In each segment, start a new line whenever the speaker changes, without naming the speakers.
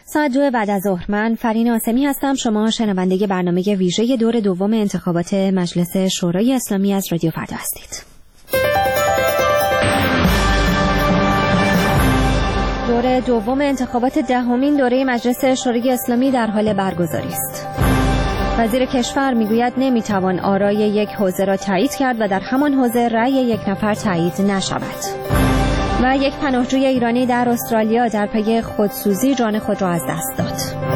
ساعت 2 بعد از ظهر. من فرین آسمی هستم. شما شنونده برنامه ویژه دور دوم انتخابات مجلس شورای اسلامی از رادیو فردا هستید. دور دوم انتخابات دهمین دوره مجلس شورای اسلامی در حال برگزاری است. وزیر کشور میگوید نمیتوان آرای یک حوزه را تایید کرد و در همان حوزه رأی یک نفر تایید نشود. و یک پناهجوی ایرانی در استرالیا در پی خودسوزی جان خود را از دست داد.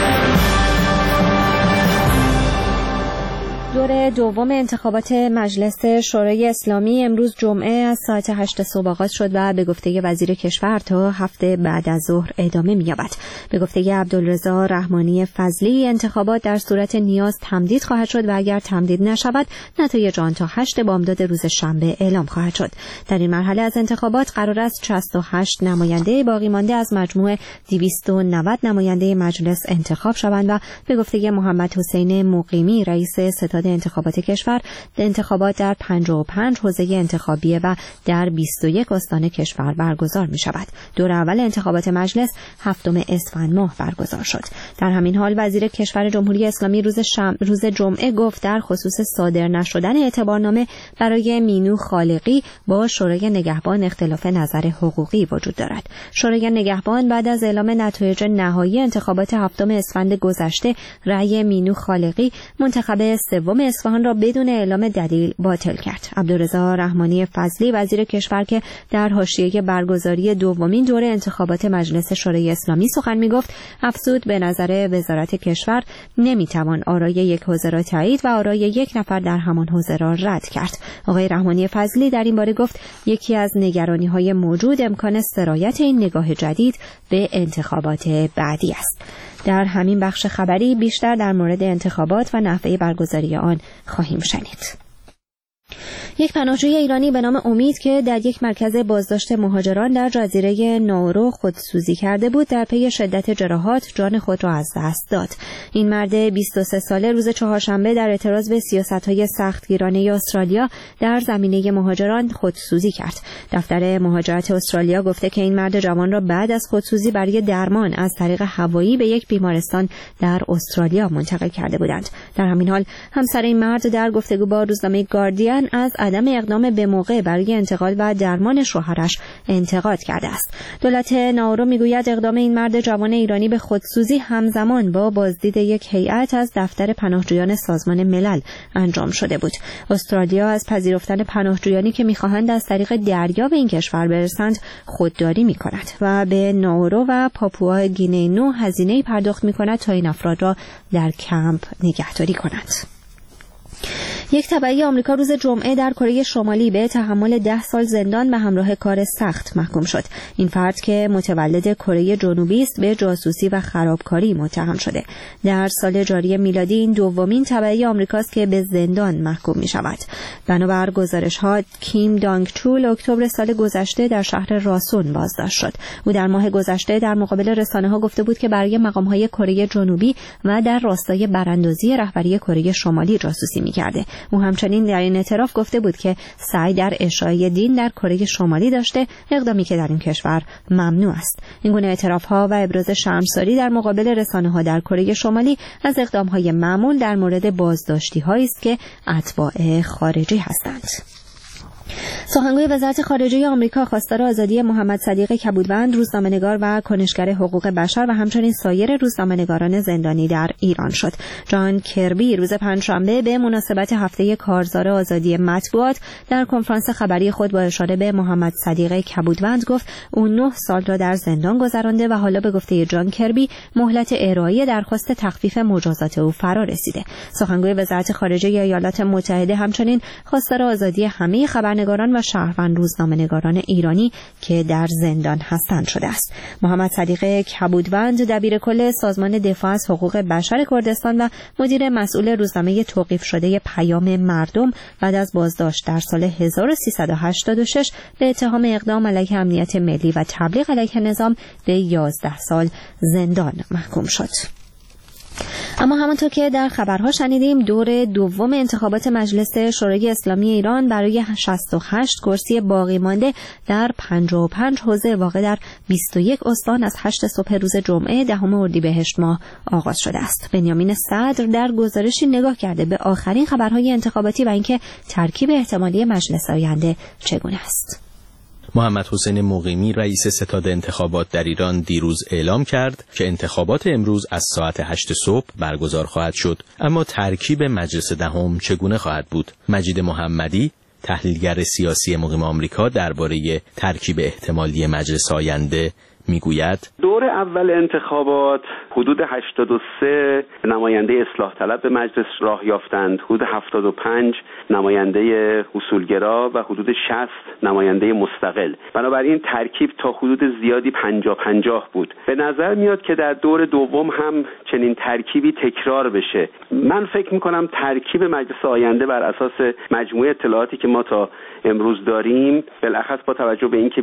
دور دوم انتخابات مجلس شورای اسلامی امروز جمعه از ساعت 8 صبح آغاز شد و به گفته وزیر کشور تا هفته بعد از ظهر ادامه می‌یابد. به گفته عبدالرضا رحمانی فضلی انتخابات در صورت نیاز تمدید خواهد شد و اگر تمدید نشود نتایج آن تا 8 بامداد روز شنبه اعلام خواهد شد. در این مرحله از انتخابات قرار است 68 نماینده باقی مانده از مجموع 290 نماینده مجلس انتخاب شوند و به گفته محمد حسین مقیمی رئیس ستاد انتخابات کشور انتخابات در 55 حوزه انتخابیه و در 21 استان کشور برگزار می شود. دور اول انتخابات مجلس 7 اسفند ماه برگزار شد. در همین حال وزیر کشور جمهوری اسلامی روز جمعه گفت در خصوص صادر نشدن اعتبارنامه برای مینو خالقی با شورای نگهبان اختلاف نظر حقوقی وجود دارد. شورای نگهبان بعد از اعلام نتایج نهایی انتخابات 7 اسفند گذشته رأی مینو خالقی منتخب سوم اصفهان را بدون اعلام دلیل باطل کرد. عبدالرضا رحمانی فضلی وزیر کشور که در حاشیه برگزاری دومین دوره انتخابات مجلس شورای اسلامی سخن می‌گفت افزود به نظر وزارت کشور نمی‌توان آرای یک حوزه را تایید و آرای یک نفر در همان حوزه را رد کرد. آقای رحمانی فضلی در این باره گفت یکی از نگرانی‌های موجود امکان سرایت این نگاه جدید به انتخابات بعدی است. در همین بخش خبری بیشتر در مورد انتخابات و نحوه برگزاری آن خواهیم شنید. یک پناهجوی ایرانی به نام امید که در یک مرکز بازداشت مهاجران در جزیره ناورو خودسوزی کرده بود در پی شدت جراحات جان خود را از دست داد. این مرد 23 ساله روز چهارشنبه در اعتراض به سیاست‌های سختگیرانه استرالیا در زمینه مهاجران خودسوزی کرد. دفتر مهاجرت استرالیا گفته که این مرد جوان را بعد از خودسوزی برای درمان از طریق هوایی به یک بیمارستان در استرالیا منتقل کرده بودند. در همین حال همسر این مرد در گفتگو با روزنامه گاردین از عدم اقدام به موقع برای انتقال و درمان شوهرش انتقاد کرده است. دولت ناورو میگوید اقدام این مرد جوان ایرانی به خودسوزی همزمان با بازدید یک هیئت از دفتر پناهجویان سازمان ملل انجام شده بود. استرالیا از پذیرفتن پناهجویانی که می‌خواهند از طریق دریا به این کشور برسند خودداری می‌کند و به ناورو و پاپوا گینه نو هزینه‌ای پرداخت می‌کند تا این افراد را در کمپ نگهداری کند. یک تبعی آمریکا روز جمعه در کره شمالی به تحمل 10 سال زندان به همراه کار سخت محکوم شد. این فرد که متولد کره جنوبی است به جاسوسی و خرابکاری متهم شده. در سال جاری میلادی این دومین تبعی آمریکاست که به زندان محکوم می شود. بنابر گزارش‌ها کیم دانگ چول اکتبر سال گذشته در شهر راسون بازداشت شد. او در ماه گذشته در مقابل رسانه‌ها گفته بود که برای مقام‌های کره جنوبی و در راستای براندازی رهبری کره شمالی جاسوسی می‌کرده. او همچنین در این اعتراف گفته بود که سعی در اشاعه دین در کره شمالی داشته، اقدامی که در این کشور ممنوع است. این گونه اعتراف‌ها و ابراز شرمساری در مقابل رسانه‌ها در کره شمالی از اقدام‌های معمول در مورد بازداشتی‌هایی است که اتباع خارجی هستند. سخنگوی وزارت خارجه آمریکا خواستار آزادی محمد صدیق کبودوند، روزنامه‌نگار و کنشگر حقوق بشر و همچنین سایر روزنامه‌نگاران زندانی در ایران شد. جان کربی روز پنجشنبه به مناسبت هفته کارزار آزادی مطبوعات در کنفرانس خبری خود با اشاره به محمد صدیق کبودوند گفت او 9 سال را در زندان گذرانده و حالا به گفته جان کربی مهلت ارائه درخواست تخفیف مجازات او فرا رسیده. سخنگوی وزارت خارجه ایالات متحده همچنین خواستار آزادی همه خبرنگاران و شهروند روزنامه‌نگاران ایرانی که در زندان هستند شده است. محمد صدیق کبودوند دبیرکل سازمان دفاع از حقوق بشر کردستان و مدیر مسئول روزنامه توقیف شده پیام مردم بعد از بازداشت در سال 1386 به اتهام اقدام علیه امنیت ملی و تبلیغ علیه نظام به 11 سال زندان محکوم شد. اما همانطور که در خبرها شنیدیم، دور دوم انتخابات مجلس شورای اسلامی ایران برای 68 کرسی باقی مانده در 55 حوزه واقع در 21 استان از 8 صبح روز جمعه 10 اردیبهشت ماه آغاز شده است. بنیامین صدر در گزارشی نگاه کرده به آخرین خبرهای انتخاباتی و اینکه ترکیب احتمالی مجلس آینده چگونه است.
محمد حسین مقیمی رئیس ستاد انتخابات در ایران دیروز اعلام کرد که انتخابات امروز از ساعت 8 صبح برگزار خواهد شد، اما ترکیب مجلس دهم چگونه خواهد بود؟ مجید محمدی، تحلیلگر سیاسی مقیم آمریکا، درباره ترکیب احتمالی مجلس آینده میگوید
دور اول انتخابات حدود 83 نماینده اصلاح طلب به مجلس راه یافتند، حدود 75 نماینده اصولگرا و حدود 60 نماینده مستقل. بنابراین ترکیب تا حدود زیادی 50-50 بود. به نظر میاد که در دور دوم هم چنین ترکیبی تکرار بشه. من فکر میکنم ترکیب مجلس آینده بر اساس مجموعه اطلاعاتی که ما تا امروز داریم، بالاخص با توجه به اینکه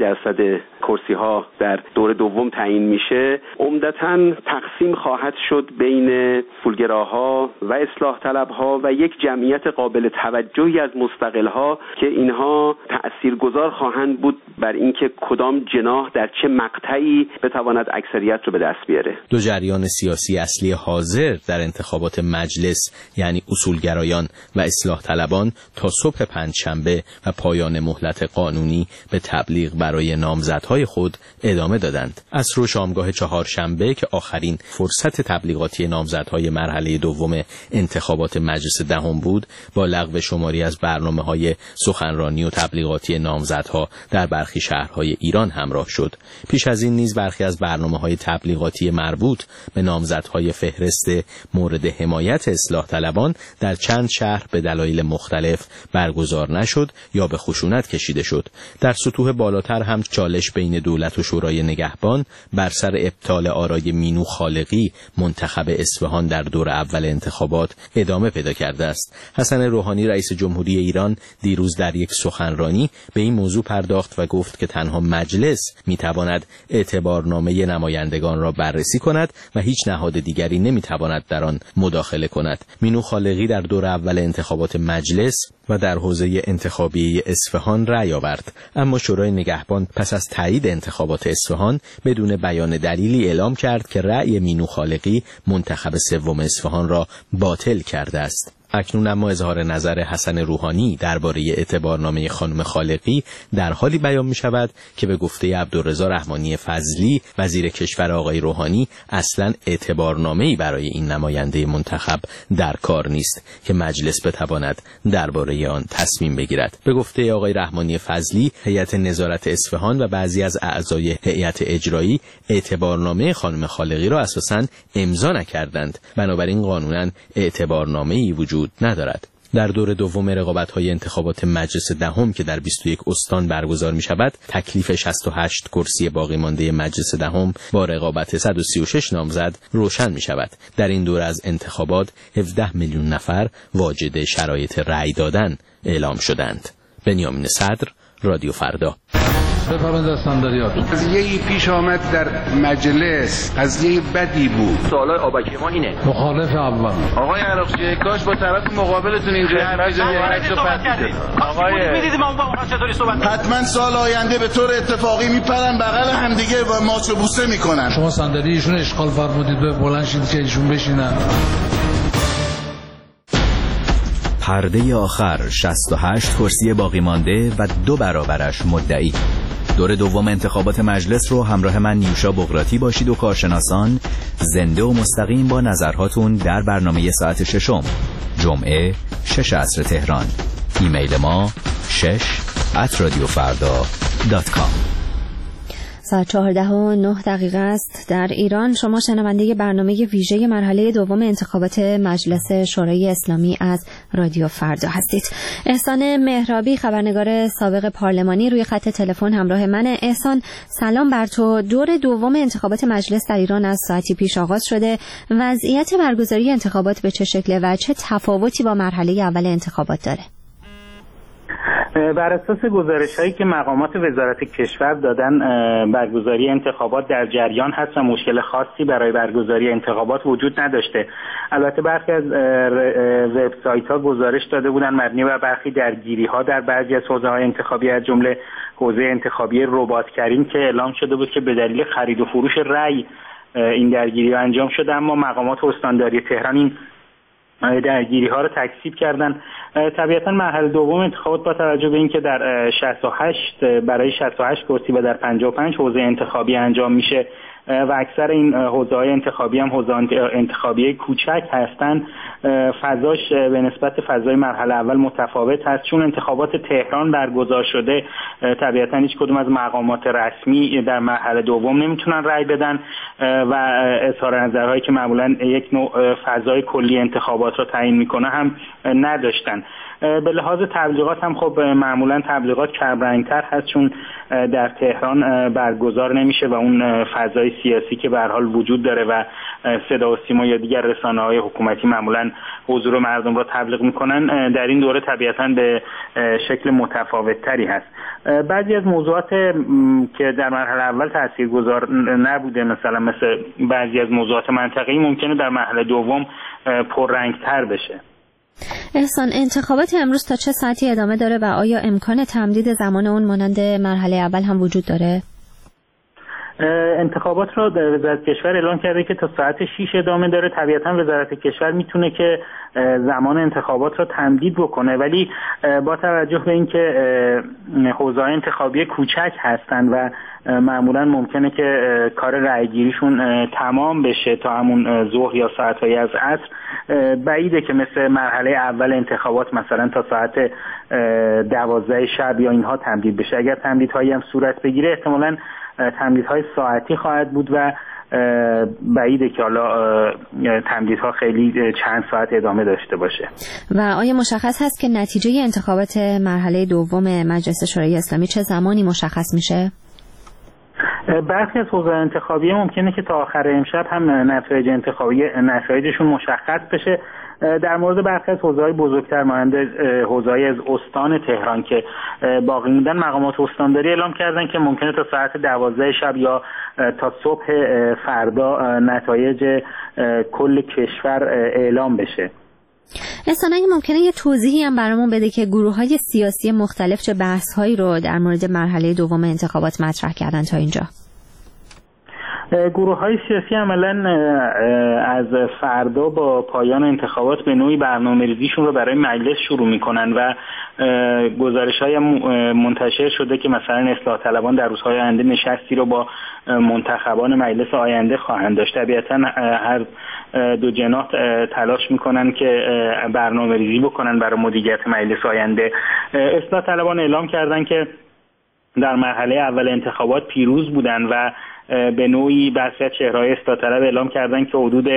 25% کرسی ها در دور دوم تعیین میشه، عمدتاً تقسیم خواهد شد بین اصولگراها و اصلاح طلبها و یک جمعیت قابل توجهی از مستقلها که اینها تأثیرگذار خواهند بود بر اینکه کدام جناح در چه مقطعی بتواند اکثریت رو به دست بیاره.
دو جریان سیاسی اصلی حاضر در انتخابات مجلس، یعنی اصولگرایان و اصلاح طلبان، تا صبح پنجشنبه و پایان مهلت قانونی به تبلیغ برای نامزدهای خود ادامه دادند. عصر و شامگاه چهارشنبه که آخرین فرصت تبلیغاتی نامزدهای مرحله دوم انتخابات مجلس دهم بود، با لغو شماری از برنامه‌های سخنرانی و تبلیغاتی نامزدها در برخی شهرهای ایران همراه شد. پیش از این نیز برخی از برنامه‌های تبلیغاتی مربوط به نامزدهای فهرست مورد حمایت اصلاح طلبان در چند شهر به دلایل مختلف برگزار نشد یا به خشونت کشیده شد. در سطوح بالاتر هم چالش بین دولت و شورای نگهبان بر سر ابطال آرای مینو خالقی منتخب اصفهان در دور اول انتخابات ادامه پیدا کرده است. حسن روحانی رئیس جمهوری ایران دیروز در یک سخنرانی به این موضوع پرداخت و گفت که تنها مجلس میتواند اعتبارنامه نمایندگان را بررسی کند و هیچ نهاد دیگری نمیتواند در آن مداخله کند. مینو خالقی در دور اول انتخابات مجلس و در حوزه انتخابی اصفهان رأی آورد، اما شورای نگهبان پس از تایید انتخابات اصفهان بدون بیان دلیلی اعلام کرد که رأی مینو خالقی منتخب سوم اصفهان را باطل کرده است. اکنون اما اظهار نظر حسن روحانی درباره اعتبارنامه خانم خالقی در حالی بیان می شود که به گفته عبدالرضا رحمانی فضلی وزیر کشور آقای روحانی اصلا اعتبارنامه‌ای برای این نماینده منتخب در کار نیست که مجلس بتواند درباره آن تصمیم بگیرد. به گفته آقای رحمانی فضلی، هیئت نظارت اصفهان و بعضی از اعضای هیئت اجرایی اعتبارنامه خانم خالقی را اساساً امضا نکردند، بنابراین قانوناً اعتبارنامه‌ای وجود ندارد. در دور دوم رقابت‌های انتخابات مجلس دهم که در 21 استان برگزار می‌شود، تکلیف 68 کرسی باقی مانده مجلس دهم با رقابت 136 نامزد روشن می‌شود. در این دوره از انتخابات 17 میلیون نفر واجد شرایط رأی دادن اعلام شدند. بنیامین صدر، رادیو فردا.
بفرمایید استانداریات.
قضیه‌ای پیش آمد در مجلس، قضیه بدی بود.
سوالای آبکی ما اینه.
مخالف اول.
آقای عراقچی، کاش با طرف مقابلتون اینجا حرف آقای می‌دیدیم ما با اونها چطوری صحبت.
حتما سال آینده به طور اتفاقی میپرن بغل همدیگه و ماچ و بوسه میکنن.
شما صندلی ایشون اشغال فرمودید، به بلند شید که ایشون بشینن.
پرده آخر، 68 کرسی باقی مانده و 2 برابرش مدعی. دور دوم انتخابات مجلس رو همراه من نیوشا بغراتی باشید و کارشناسان زنده و مستقیم با نظرهاتون در برنامه ساعت 6 جمعه 6 عصر تهران. ایمیل ما 6@radiofarda.com.
ساعت 14:09 است در ایران. شما شنونده برنامه ویژه مرحله دوم انتخابات مجلس شورای اسلامی از رادیو فردا هستید. احسان مهرابی، خبرنگار سابق پارلمانی، روی خط تلفن همراه منه. احسان، سلام بر تو. دور دوم انتخابات مجلس در ایران از ساعتی پیش آغاز شده. وضعیت برگزاری انتخابات به چه شکله و چه تفاوتی با مرحله اول انتخابات داره؟
بر اساس گزارش‌هایی که مقامات وزارت کشور دادن برگزاری انتخابات در جریان هست و مشکل خاصی برای برگزاری انتخابات وجود نداشته. البته برخی از وبسایت‌ها گزارش داده بودن مبنی بر برخی درگیری‌ها در بعضی از حوزه‌های انتخابی از جمله حوزه انتخابی ربات‌کریم که اعلام شده بود که به دلیل خرید و فروش رأی این درگیری انجام شده، اما مقامات استانداری تهران این درگیری ها رو تکذیب کردن. طبیعتا مرحله دوم انتخابات با توجه به اینکه در 68 برای 68 کرسی و در 55 حوزه انتخابی انجام میشه و اکثر این حوزه‌های انتخابی هم حوزه انتخابی کوچک هستن، فضاش به نسبت فضای مرحله اول متفاوت هست. چون انتخابات تهران برگزار شده، طبیعتا هیچ کدوم از مقامات رسمی در مرحله دوم نمیتونن رأی بدن و اظهار نظرهایی که معمولا یک نوع فضای کلی انتخابات رو تعیین میکنه هم نداشتن. به لحاظ تبلیغات هم خب معمولا تبلیغات کمرنگ‌تر هست، چون در تهران برگزار نمیشه و اون فضای سیاسی که به هر حال وجود داره و صدا و سیما یا دیگر رسانه‌های حکومتی معمولا حضور مردم رو تبلیغ میکنن، در این دوره طبیعتاً به شکل متفاوت‌تری هست. بعضی از موضوعات که در مرحله اول تاثیرگذار نبوده، مثلا مثل بعضی از موضوعات منطقه‌ای، ممکنه در مرحله دوم پررنگ‌تر بشه.
احسان، انتخابات امروز تا چه ساعتی ادامه داره و آیا امکان تمدید زمان اون مانند مرحله اول هم وجود داره؟
انتخابات رو وزارت کشور اعلام کرده که تا ساعت 6 ادامه داره. طبیعتا وزارت کشور میتونه که زمان انتخابات رو تمدید بکنه، ولی با توجه به اینکه حوزه‌های انتخابی کوچک هستن و معمولا ممکنه که کار رأیگیریشون تمام بشه تا همون ظهر یا ساعت‌های از عصر، بعیده که مثل مرحله اول انتخابات مثلا تا ساعت 12 شب یا اینها تمدید بشه. اگر تمدیدهایی هم صورت بگیره، احتمالاً تمدیدهای ساعتی خواهد بود و بعیده که حالا تمدیدها خیلی چند ساعت ادامه داشته باشه.
و آیا مشخص هست که نتیجه انتخابات مرحله دوم مجلس شورای اسلامی چه زمانی مشخص میشه؟
برخی از حوزه انتخابی ممکنه که تا آخر امشب هم نتایجشون مشخص بشه. در مورد برخی از حوزه‌های بزرگتر مانند حوزه‌های از استان تهران که باقی موندن، مقامات استانداری اعلام کردن که ممکنه تا ساعت 12 شب یا تا صبح فردا نتایج کل کشور اعلام بشه.
اصلا اگه ممکنه یه توضیحی هم برامون بده که گروه‌های سیاسی مختلف چه بحث‌هایی رو در مورد مرحله دوم انتخابات مطرح کردن تا اینجا؟
گروه‌های سیاسی عملاً از فردا با پایان انتخابات به نوعی برنامه‌ریزیشون رو برای مجلس شروع می‌کنن و گزارش‌های منتشر شده که مثلا اصلاح طلبان در روزهای آینده نشستی رو با منتخبان مجلس آینده خواهند داشت. طبیعتاً هر دو جناح تلاش می‌کنن که برنامه‌ریزی بکنن برای مدیریت مجلس آینده. اصلاح طلبان اعلام کردن که در مرحله اول انتخابات پیروز بودن و به نوعی برخی از چهره‌های اصلاح طلب اعلام کردن که حدود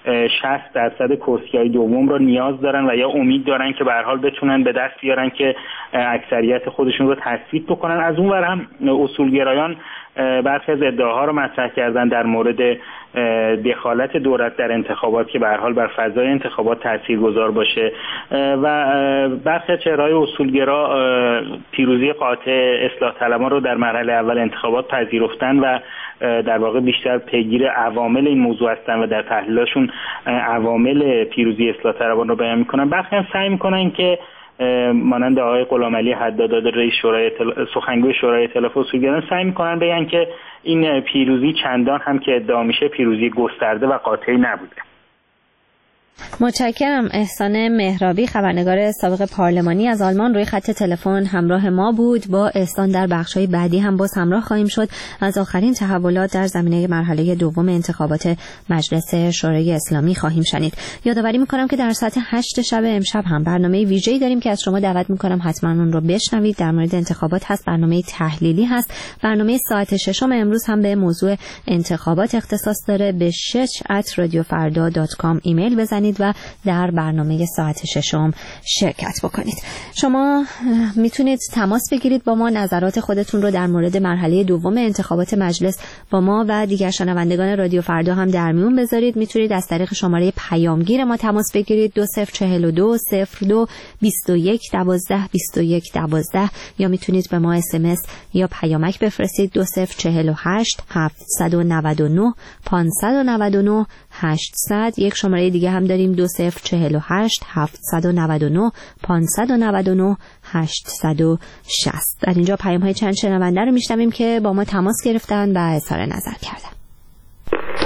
60% کرسی‌های دوم رو نیاز دارن و یا امید دارن که به هر حال بتونن به دست بیارن که اکثریت خودشون رو تثبیت بکنن. از اون ور هم اصولگرایان برخی از ادعاها رو مطرح کردن در مورد دخالت دولت در انتخابات که به هر حال بر فضای انتخابات تاثیرگذار باشه و برخی از چهره‌های اصولگرا پیروزی قاطع اصلاح طلبان رو در مرحله اول انتخابات پذیرفتن و در واقع بیشتر پیگیر عوامل این موضوع هستن و در تحلیلاشون عوامل پیروزی اصلاح طلبان رو بیان میکنن. برخی هم سعی میکنن که مانند آقای غلامعلی حداداد رئیس سخنگوی شورای ائتلاف اصولگرایان سعی میکنن بگن که این پیروزی چندان هم که ادعا میشه پیروزی گسترده و قاطعی نبوده.
متشکرم. احسان مهرابی، خبرنگار سابق پارلمانی از آلمان، روی خط تلفن همراه ما بود. با احسان در بخش‌های بعدی هم باز همراه خواهیم شد. از آخرین تحولات در زمینه مرحله دوم انتخابات مجلس شورای اسلامی خواهیم شنید. یادآوری می‌کنم که در ساعت 8 شب امشب هم برنامه ویژه‌ای داریم که از شما دعوت می‌کنم حتما اون رو بشنوید. در مورد انتخابات هست، برنامه تحلیلی هست. برنامه ساعت 6 امروز هم به موضوع انتخابات اختصاص داره. به 6@radiofarda.com ایمیل بزنید بزنید و در برنامه ساعت ششم شرکت بکنید. شما میتونید تماس بگیرید با ما، نظرات خودتون رو در مورد مرحله دوم انتخابات مجلس با ما و دیگر شنوندگان رادیو فردا هم در میون بذارید. میتونید از طریق شماره پیامگیر ما تماس بگیرید 2042 02 21 12 21 12 یا میتونید به ما SMS یا پیامک بفرستید 2048 799 599 800. یک شماره دیگه هم داریم 2048 799 599 860. در اینجا پیام های چند شنونده رو میشنویم که با ما تماس گرفتن و اظهار نظر کردن.